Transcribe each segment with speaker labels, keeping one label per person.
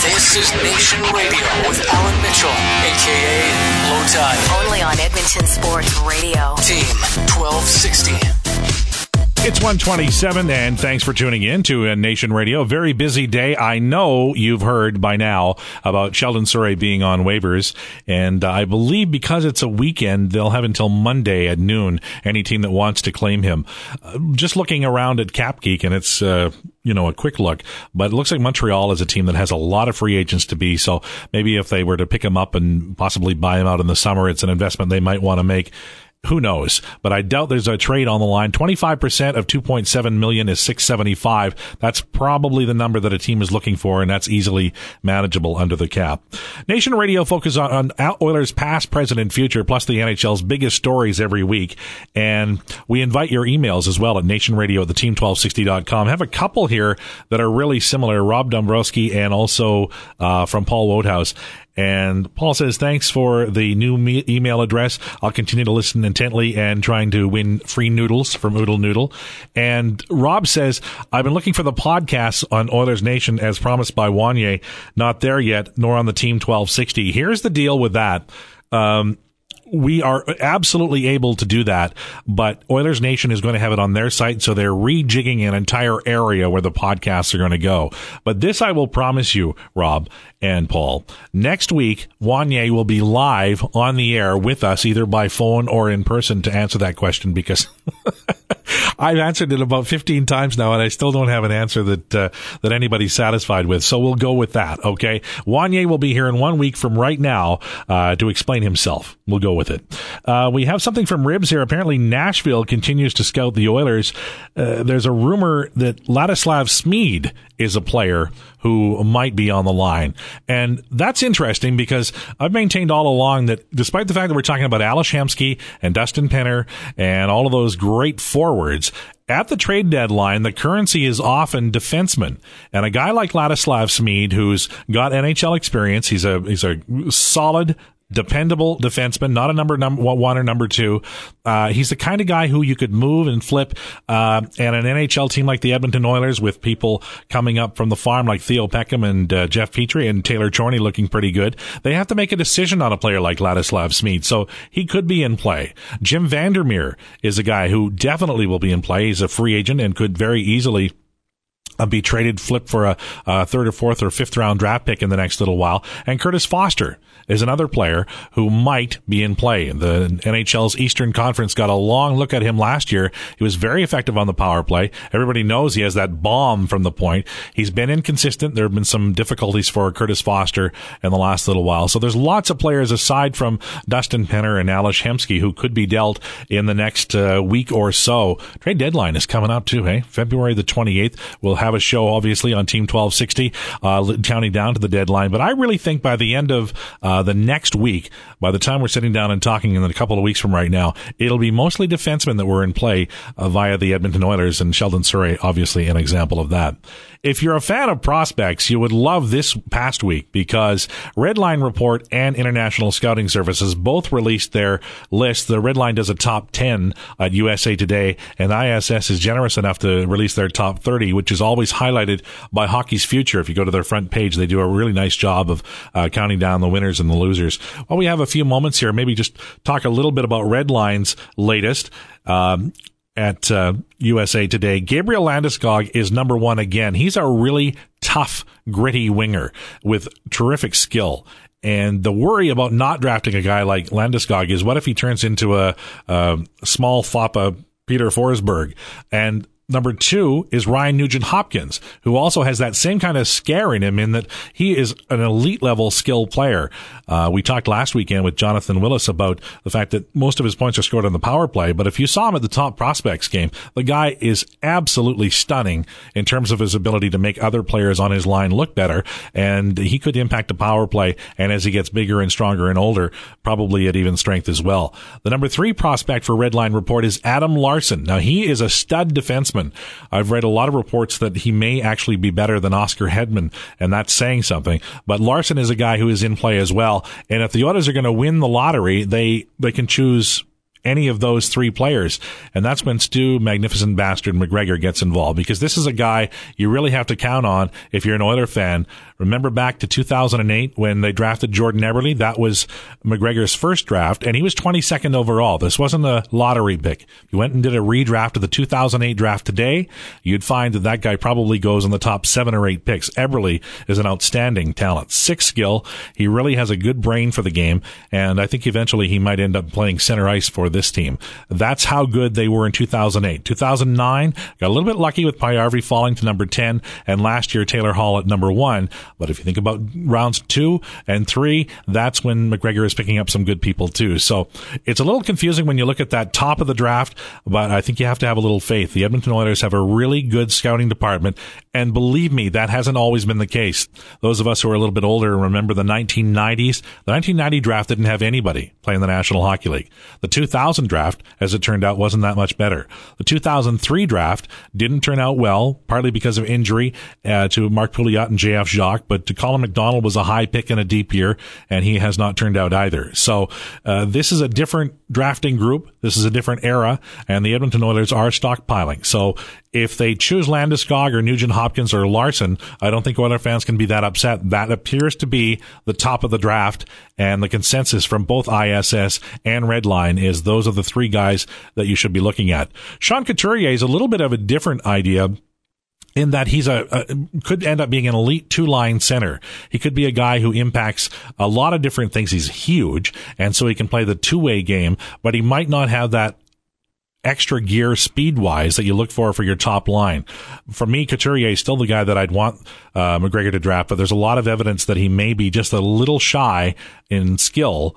Speaker 1: This is Nation Radio with Alan Mitchell, a.k.a. Low Tide.
Speaker 2: Only on Edmonton Sports Radio.
Speaker 1: Team 1260.
Speaker 3: It's 1:27, and thanks for tuning in to Nation Radio. Very busy day. I know you've heard by now about Sheldon Souray being on waivers, and I believe because it's a weekend, they'll have until Monday at noon, any team that wants to claim him. Just looking around at CapGeek, and it's a quick look, but it looks like Montreal is a team that has a lot of free agents to be, so maybe if they were to pick him up and possibly buy him out in the summer, it's an investment they might want to make. Who knows? But I doubt there's a trade on the line. 25% of $2.7 million is $675. That's probably the number that a team is looking for, and that's easily manageable under the cap. Nation Radio focuses on Oilers past, present, and future, plus the NHL's biggest stories every week. And we invite your emails as well at nationradio@team1260.com. I have a couple here that are really similar, Rob Dombrowski and also from Paul Wodehouse. And Paul says, thanks for the new email address. I'll continue to listen intently and trying to win free noodles from Oodle Noodle. And Rob says, I've been looking for the podcasts on Oilers Nation as promised by Wanye. Not there yet, nor on the Team 1260. Here's the deal with that. We are absolutely able to do that, but Oilers Nation is going to have it on their site, so they're rejigging an entire area where the podcasts are going to go. But this I will promise you, Rob and Paul. Next week, Wanye will be live on the air with us, either by phone or in person, to answer that question, because I've answered it about 15 times now, and I still don't have an answer that anybody's satisfied with. So we'll go with that, okay? Wanye will be here in 1 week from right now to explain himself. We'll go with it. We have something from Ribs here. Apparently, Nashville continues to scout the Oilers. There's a rumor that Ladislav Smid is a player who might be on the line. And that's interesting because I've maintained all along that despite the fact that we're talking about Ales Hemsky and Dustin Penner and all of those great forwards, at the trade deadline, the currency is often defensemen. And a guy like Ladislav Smid, who's got NHL experience, he's a solid, dependable defenseman, not a number one or number two. He's the kind of guy who you could move and flip. And an NHL team like the Edmonton Oilers, with people coming up from the farm like Theo Peckham and Jeff Petrie and Taylor Chorney looking pretty good, they have to make a decision on a player like Ladislav Smid. So he could be in play. Jim Vandermeer is a guy who definitely will be in play. He's a free agent and could very easily be traded, flipped for a third or fourth or fifth round draft pick in the next little while. And Curtis Foster is another player who might be in play. The NHL's Eastern Conference got a long look at him last year. He was very effective on the power play. Everybody knows he has that bomb from the point. He's been inconsistent. There have been some difficulties for Curtis Foster in the last little while. So there's lots of players aside from Dustin Penner and Ales Hemsky who could be dealt in the next week or so. Trade deadline is coming up too, hey? February the 28th. We'll have a show, obviously, on Team 1260, counting down to the deadline. But I really think by the end of the next week, by the time we're sitting down and talking in a couple of weeks from right now, it'll be mostly defensemen that were in play via the Edmonton Oilers, and Sheldon Souray, obviously, an example of that. If you're a fan of prospects, you would love this past week because Redline Report and International Scouting Services both released their list. The Redline does a top 10 at USA Today, and ISS is generous enough to release their top 30, which is always highlighted by Hockey's Future. If you go to their front page, they do a really nice job of counting down the winners and the losers. Well, we have a few moments here. Maybe just talk a little bit about Redline's latest. At USA Today, Gabriel Landeskog is number one again. He's a really tough, gritty winger with terrific skill. And the worry about not drafting a guy like Landeskog is what if he turns into a small foppa Peter Forsberg? And number two is Ryan Nugent-Hopkins, who also has that same kind of scare in him in that he is an elite-level skill player. We talked last weekend with Jonathan Willis about the fact that most of his points are scored on the power play, but if you saw him at the top prospects game, the guy is absolutely stunning in terms of his ability to make other players on his line look better, and he could impact the power play, and as he gets bigger and stronger and older, probably at even strength as well. The number three prospect for Redline Report is Adam Larsson. Now, he is a stud defenseman. I've read a lot of reports that he may actually be better than Oscar Hedman, and that's saying something. But Larsson is a guy who is in play as well. And if the Oilers are going to win the lottery, they can choose any of those three players. And that's when Stu Magnificent Bastard McGregor gets involved, because this is a guy you really have to count on if you're an Oiler fan. Remember back to 2008 when they drafted Jordan Eberle? That was McGregor's first draft, and he was 22nd overall. This wasn't a lottery pick. If you went and did a redraft of the 2008 draft today, you'd find that guy probably goes in the top 7 or 8 picks. Eberle is an outstanding talent. 6 skill. He really has a good brain for the game, and I think eventually he might end up playing center ice for this team. That's how good they were in 2008. 2009, got a little bit lucky with Pajärvi falling to number 10, and last year Taylor Hall at number 1. But if you think about rounds 2 and 3, that's when McGregor is picking up some good people too. So it's a little confusing when you look at that top of the draft, but I think you have to have a little faith. The Edmonton Oilers have a really good scouting department, and believe me, that hasn't always been the case. Those of us who are a little bit older remember the 1990s. The 1990 draft didn't have anybody playing the National Hockey League. The 2000 draft, as it turned out, wasn't that much better. The 2003 draft didn't turn out well, partly because of injury to Mark Pouliot and J.F. Jacques, but Colin McDonald was a high pick in a deep year, and he has not turned out either. So this is a different drafting group. This is a different era, and the Edmonton Oilers are stockpiling. So if they choose Landeskog or Nugent-Hopkins or Larson, I don't think Oiler fans can be that upset. That appears to be the top of the draft, and the consensus from both ISS and Redline is those are the 3 guys that you should be looking at. Sean Couturier is a little bit of a different idea in that he's could end up being an elite 2-line center. He could be a guy who impacts a lot of different things. He's huge, and so he can play the two-way game, but he might not have that extra gear speed-wise that you look for your top line. For me, Couturier is still the guy that I'd want McGregor to draft, but there's a lot of evidence that he may be just a little shy in skill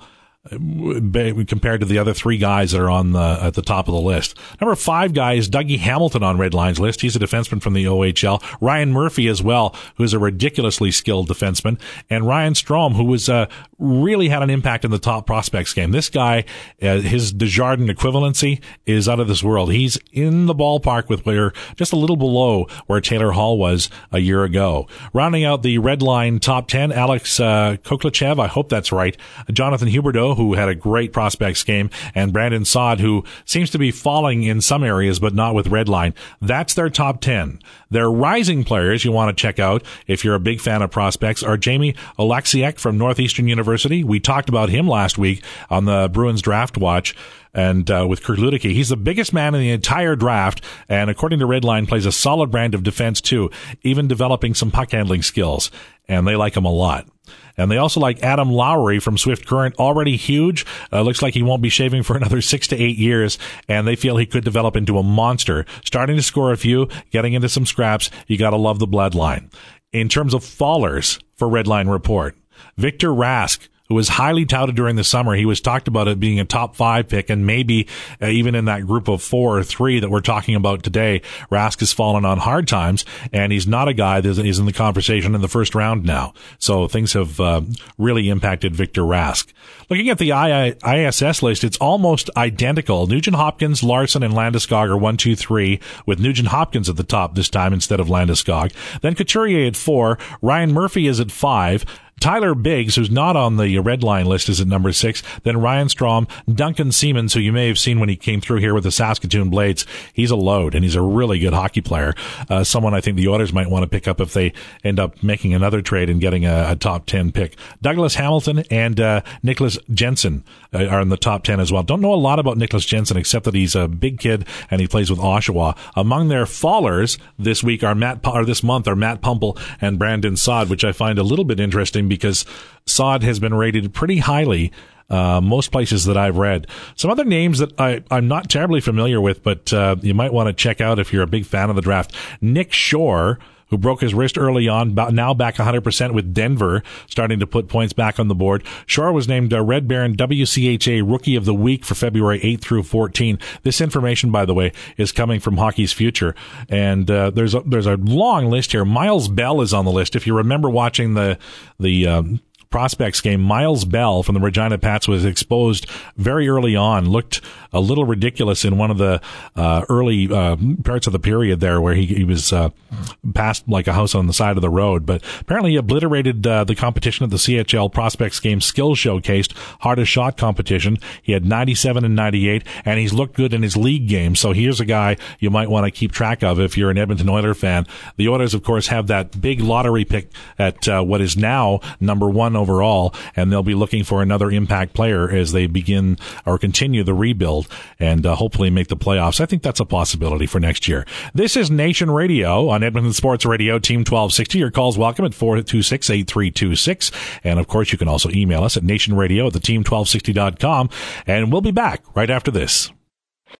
Speaker 3: compared to the other 3 guys that are on at the top of the list. Number 5 guy is Dougie Hamilton on Redline's list. He's a defenseman from the OHL. Ryan Murphy as well, who's a ridiculously skilled defenseman. And Ryan Strome, who was really had an impact in the top prospects game. This guy, his Desjardins equivalency is out of this world. He's in the ballpark with where, just a little below where Taylor Hall was a year ago. Rounding out the Redline top 10, Alex Koklachev, I hope that's right. Jonathan Huberdeau, who had a great prospects game, and Brandon Saad, who seems to be falling in some areas, but not with Redline. That's their top 10. Their rising players you want to check out, if you're a big fan of prospects, are Jamie Oleksiak from Northeastern University. We talked about him last week on the Bruins Draft Watch. And with Kurt Luedecke, he's the biggest man in the entire draft, and according to Redline, plays a solid brand of defense too, even developing some puck handling skills, and they like him a lot. And they also like Adam Lowry from Swift Current, already huge. Looks like he won't be shaving for another 6 to 8 years, and they feel he could develop into a monster. Starting to score a few, getting into some scraps. You gotta love the bloodline. In terms of fallers for Redline Report, Victor Rask, who was highly touted during the summer. He was talked about it being a top 5 pick, and maybe even in that group of 4 or 3 that we're talking about today. Rask has fallen on hard times, and he's not a guy that is in the conversation in the first round now. So things have really impacted Victor Rask. Looking at the ISS list, it's almost identical. Nugent-Hopkins, Larson, and Landeskog are 1, 2, 3, with Nugent-Hopkins at the top this time instead of Landeskog. Then Couturier at 4. Ryan Murphy is at 5. Tyler Biggs, who's not on the Redline list, is at number 6. Then Ryan Strome, Duncan Siemens, who you may have seen when he came through here with the Saskatoon Blades. He's a load, and he's a really good hockey player. Someone I think the Oilers might want to pick up if they end up making another trade and getting a top 10 pick. Douglas Hamilton and Nicholas Jensen are in the top 10 as well. Don't know a lot about Nicholas Jensen except that he's a big kid and he plays with Oshawa. Among their fallers this week this month are Matt Pumple and Brandon Saad, which I find a little bit interesting because Saad has been rated pretty highly most places that I've read. Some other names that I'm not terribly familiar with, but you might want to check out if you're a big fan of the draft. Nick Shore, who broke his wrist early on, now back 100% with Denver, starting to put points back on the board. Shore was named Red Baron WCHA Rookie of the Week for February 8 through 14. This information, by the way, is coming from Hockey's Future. And there's a long list here. Miles Bell is on the list. If you remember watching the prospects game, Miles Bell from the Regina Pats was exposed very early on, looked a little ridiculous in one of the early parts of the period there where he was passed like a house on the side of the road. But apparently he obliterated the competition at the CHL Prospects Game Skills Showcased, hardest shot competition. He had 97 and 98, and he's looked good in his league game. So here's a guy you might want to keep track of if you're an Edmonton Oilers fan. The Oilers, of course, have that big lottery pick at what is now number 1 overall, and they'll be looking for another impact player as they begin or continue the rebuild and hopefully make the playoffs. I think that's a possibility for next year. This is Nation Radio on Edmonton Sports Radio, Team 1260. Your call's welcome at 426-8326. And, of course, you can also email us at nationradio@team1260.com. And we'll be back right after this.